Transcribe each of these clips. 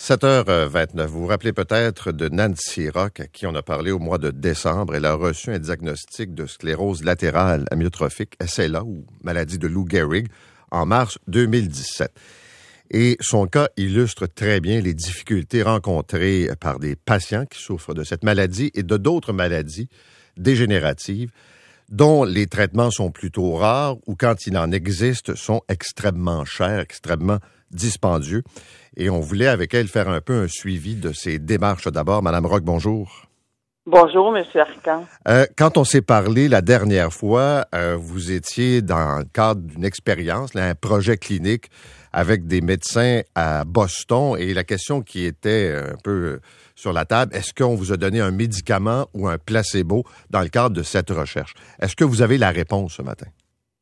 7h29. Vous vous rappelez peut-être de Nancy Rock, à qui on a parlé au mois de décembre. Elle a reçu un diagnostic de sclérose latérale amyotrophique, SLA, ou maladie de Lou Gehrig, en mars 2017. Et son cas illustre très bien les difficultés rencontrées par des patients qui souffrent de cette maladie et de d'autres maladies dégénératives dont les traitements sont plutôt rares ou, quand il en existe, sont extrêmement chers, extrêmement dispendieux. Et on voulait avec elle faire un peu un suivi de ces démarches. D'abord, Madame Rock, bonjour. Bonjour, M. Arcan. Quand on s'est parlé la dernière fois, vous étiez dans le cadre d'une expérience, là, un projet clinique avec des médecins à Boston. Et la question qui était un peu sur la table, est-ce qu'on vous a donné un médicament ou un placebo dans le cadre de cette recherche? Est-ce que vous avez la réponse ce matin?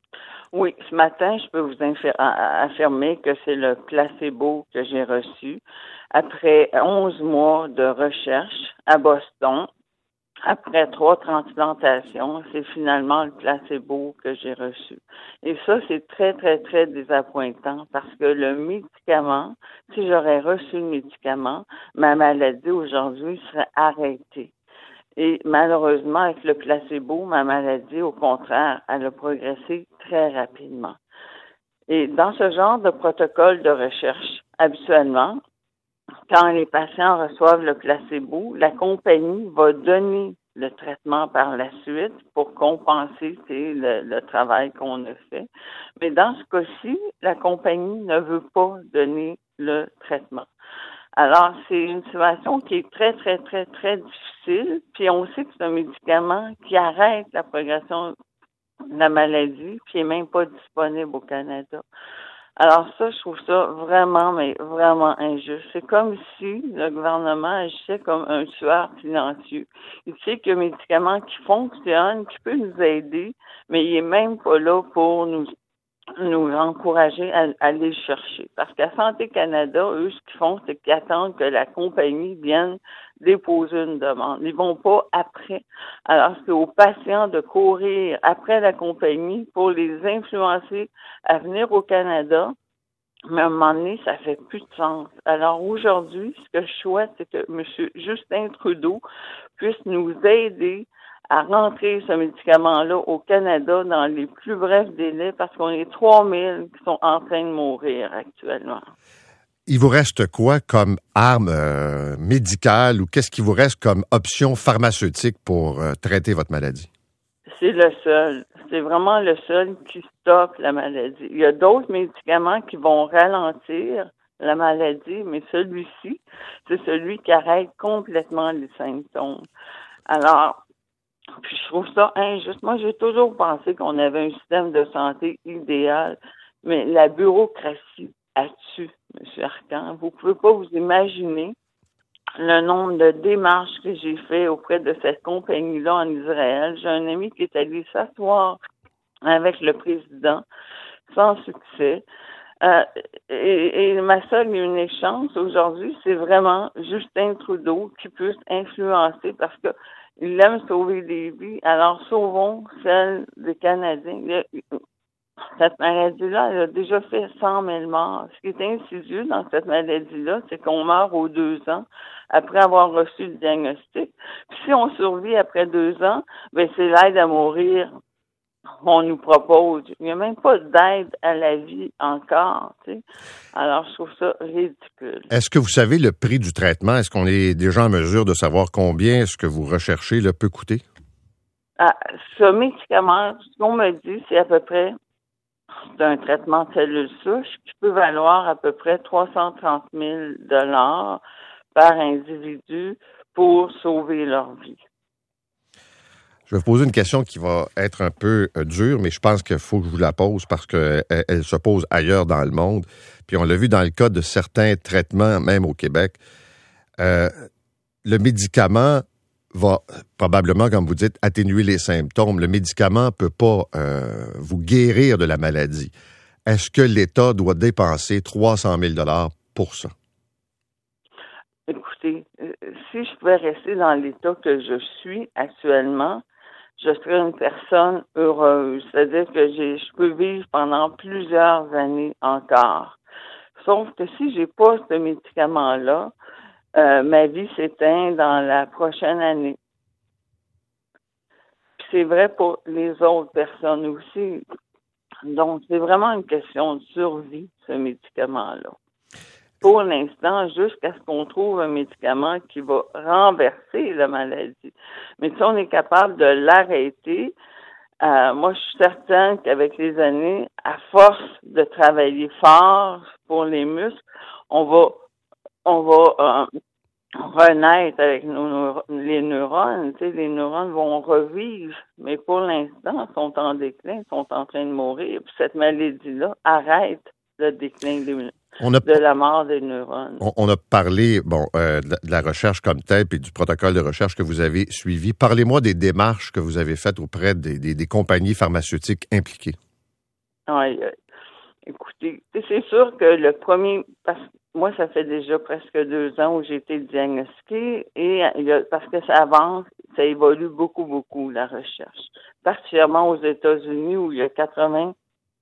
Oui, ce matin, je peux vous affirmer que c'est le placebo que j'ai reçu après 11 mois de recherche à Boston. Après 3 transplantations, c'est finalement le placebo que j'ai reçu. Et ça, c'est très, très, très désappointant parce que le médicament, si j'aurais reçu le médicament, ma maladie aujourd'hui serait arrêtée. Et malheureusement, avec le placebo, ma maladie, au contraire, elle a progressé très rapidement. Et dans ce genre de protocole de recherche, habituellement, quand les patients reçoivent le placebo, la compagnie va donner le traitement par la suite pour compenser le travail qu'on a fait. Mais dans ce cas-ci, la compagnie ne veut pas donner le traitement. Alors, c'est une situation qui est très, très, très, très difficile. Puis on sait que c'est un médicament qui arrête la progression de la maladie, puis il n'est même pas disponible au Canada. Alors ça, je trouve ça vraiment, mais vraiment injuste. C'est comme si le gouvernement agissait comme un tueur silencieux. Il sait qu'il y a un médicament qui fonctionne, qui peut nous aider, mais il est même pas là pour nous encourager à aller chercher. Parce qu'à Santé Canada, eux, ce qu'ils font, c'est qu'ils attendent que la compagnie vienne déposer une demande. Ils vont pas après. Alors, c'est aux patients de courir après la compagnie pour les influencer à venir au Canada. Mais à un moment donné, ça fait plus de sens. Alors aujourd'hui, ce que je souhaite, c'est que M. Justin Trudeau puisse nous aider à rentrer ce médicament-là au Canada dans les plus brefs délais parce qu'on est 3000 qui sont en train de mourir actuellement. Il vous reste quoi comme arme médicale ou qu'est-ce qui vous reste comme option pharmaceutique pour traiter votre maladie? C'est le seul. C'est vraiment le seul qui stoppe la maladie. Il y a d'autres médicaments qui vont ralentir la maladie, mais celui-ci, c'est celui qui arrête complètement les symptômes. Alors, puis je trouve ça injuste. Moi, j'ai toujours pensé qu'on avait un système de santé idéal, mais la bureaucratie a tué, M. Arcan. Vous pouvez pas vous imaginer le nombre de démarches que j'ai fait auprès de cette compagnie-là en Israël. J'ai un ami qui est allé s'asseoir avec le président sans succès. Et ma seule et unique chance aujourd'hui, c'est vraiment Justin Trudeau qui puisse influencer parce que il aime sauver des vies. Alors, sauvons celle des Canadiens. Cette maladie-là, elle a déjà fait 100 000 morts. Ce qui est insidieux dans cette maladie-là, c'est qu'on meurt aux 2 ans après avoir reçu le diagnostic. Puis si on survit après 2 ans, ben c'est l'aide à mourir qu'on nous propose. Il n'y a même pas d'aide à la vie encore, tu sais. Alors, je trouve ça ridicule. Est-ce que vous savez le prix du traitement? Est-ce qu'on est déjà en mesure de savoir combien ce que vous recherchez peut coûter? Ah, ce médicament, ce qu'on me dit, c'est à peu près d'un traitement de cellules souches qui peut valoir à peu près 330 000 $ par individu pour sauver leur vie. Je vais vous poser une question qui va être un peu dure, mais je pense qu'il faut que je vous la pose parce qu'elle se pose ailleurs dans le monde. Puis on l'a vu dans le cas de certains traitements, même au Québec. Le médicament va probablement, comme vous dites, atténuer les symptômes. Le médicament ne peut pas vous guérir de la maladie. Est-ce que l'État doit dépenser 300 000 $ pour ça? Écoutez, si je pouvais rester dans l'état que je suis actuellement, je serais une personne heureuse. C'est-à-dire que je peux vivre pendant plusieurs années encore. Sauf que si j'ai pas ce médicament-là, ma vie s'éteint dans la prochaine année. Puis c'est vrai pour les autres personnes aussi. Donc, c'est vraiment une question de survie, ce médicament-là. Pour l'instant, jusqu'à ce qu'on trouve un médicament qui va renverser la maladie. Mais si on est capable de l'arrêter, moi, je suis certaine qu'avec les années, à force de travailler fort pour les muscles, on va renaître avec les neurones. Tu sais, les neurones vont revivre, mais pour l'instant, ils sont en déclin, sont en train de mourir. Puis cette maladie-là arrête le déclin de la mort des neurones. On a parlé de la recherche comme telle et du protocole de recherche que vous avez suivi. Parlez-moi des démarches que vous avez faites auprès des compagnies pharmaceutiques impliquées. Oui, écoutez, c'est sûr que le premier... Moi, ça fait déjà presque 2 ans où j'ai été diagnostiquée et parce que ça avance, ça évolue beaucoup, beaucoup, la recherche. Particulièrement aux États-Unis où il y a 80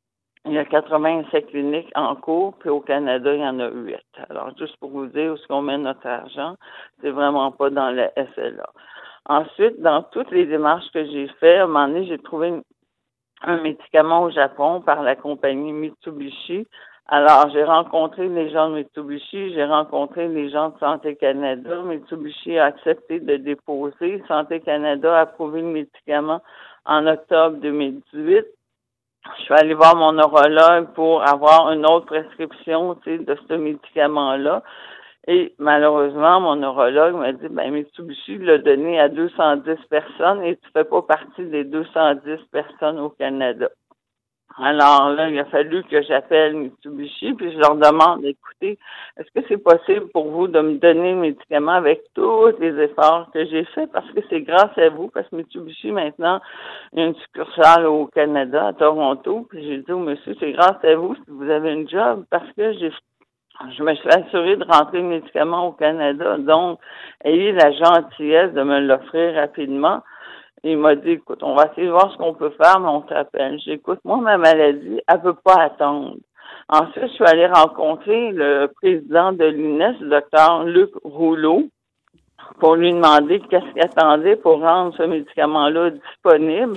essais cliniques en cours, puis au Canada, il y en a 8. Alors, juste pour vous dire où est-ce qu'on met notre argent, c'est vraiment pas dans le SLA. Ensuite, dans toutes les démarches que j'ai faites, à un moment donné, j'ai trouvé un médicament au Japon par la compagnie Mitsubishi. Alors, j'ai rencontré les gens de Mitsubishi, j'ai rencontré les gens de Santé Canada. Mitsubishi a accepté de déposer. Santé Canada a approuvé le médicament en octobre 2018. Je suis allée voir mon neurologue pour avoir une autre prescription, de ce médicament-là. Et malheureusement, mon neurologue m'a dit, Mitsubishi l'a donné à 210 personnes et tu fais pas partie des 210 personnes au Canada. Alors là, il a fallu que j'appelle Mitsubishi, puis je leur demande, écoutez, est-ce que c'est possible pour vous de me donner le médicament avec tous les efforts que j'ai faits? Parce que c'est grâce à vous, parce que Mitsubishi, maintenant, il y a une succursale au Canada, à Toronto, puis j'ai dit au monsieur, c'est grâce à vous si vous avez une job, parce que je me suis assurée de rentrer le médicament au Canada. Donc, ayez la gentillesse de me l'offrir rapidement. Il m'a dit, écoute, on va essayer de voir ce qu'on peut faire, mais on t'appelle. J'ai dit, écoute, moi, ma maladie, elle peut pas attendre. Ensuite, je suis allée rencontrer le président de l'INES, le docteur Luc Rouleau, pour lui demander qu'est-ce qu'il attendait pour rendre ce médicament-là disponible.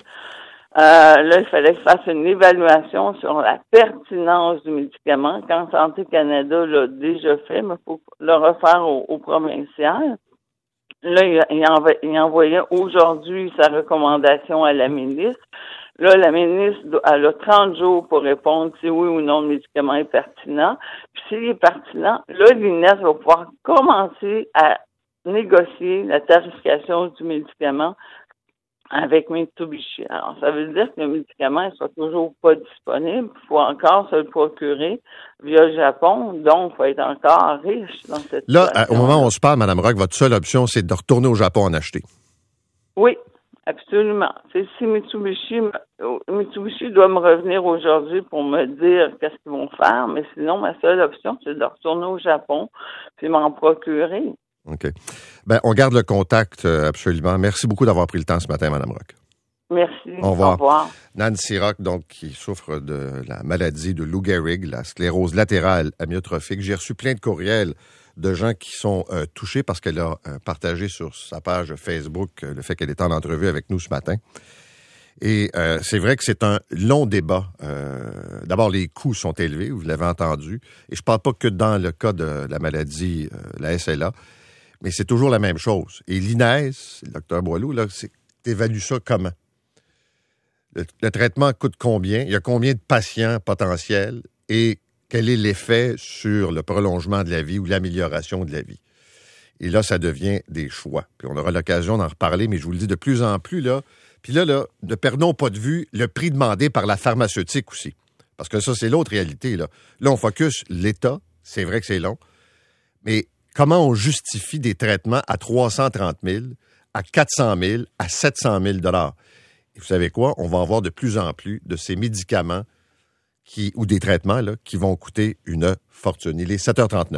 Là, il fallait que je fasse une évaluation sur la pertinence du médicament. Quand Santé Canada l'a déjà fait, mais il faut le refaire au provincial. Là, il envoyait aujourd'hui sa recommandation à la ministre. Là, la ministre, elle a 30 jours pour répondre si oui ou non le médicament est pertinent. Puis s'il est pertinent, là, l'INES va pouvoir commencer à négocier la tarification du médicament avec Mitsubishi. Alors, ça veut dire que le médicament ne soit toujours pas disponible. Il faut encore se le procurer via le Japon. Donc, il faut être encore riche dans cette situation. Là, au moment où on se parle, Mme Rock, votre seule option, c'est de retourner au Japon en acheter. Oui, absolument. Si Mitsubishi doit me revenir aujourd'hui pour me dire qu'est-ce qu'ils vont faire, mais sinon, ma seule option, c'est de retourner au Japon puis m'en procurer. OK. On garde le contact, absolument. Merci beaucoup d'avoir pris le temps ce matin, Mme Rock. Merci. Au revoir. Au revoir. Nancy Rock, donc, qui souffre de la maladie de Lou Gehrig, la sclérose latérale amyotrophique. J'ai reçu plein de courriels de gens qui sont touchés parce qu'elle a partagé sur sa page Facebook le fait qu'elle est en entrevue avec nous ce matin. Et c'est vrai que c'est un long débat. D'abord, les coûts sont élevés, vous l'avez entendu. Et je ne parle pas que dans le cas de la maladie, la SLA, mais c'est toujours la même chose. Et l'INES, le docteur Boileau, là, t'évalues ça comment? Le traitement coûte combien? Il y a combien de patients potentiels? Et quel est l'effet sur le prolongement de la vie ou l'amélioration de la vie? Et là, ça devient des choix. Puis on aura l'occasion d'en reparler, mais je vous le dis de plus en plus, là. Puis là, ne perdons pas de vue le prix demandé par la pharmaceutique aussi. Parce que ça, c'est l'autre réalité, là. Là, on focus l'État. C'est vrai que c'est long. Mais comment on justifie des traitements à 330 000, à 400 000, à 700 000 $? Et vous savez quoi? On va avoir de plus en plus de ces médicaments ou des traitements là, qui vont coûter une fortune. Il est 7h39.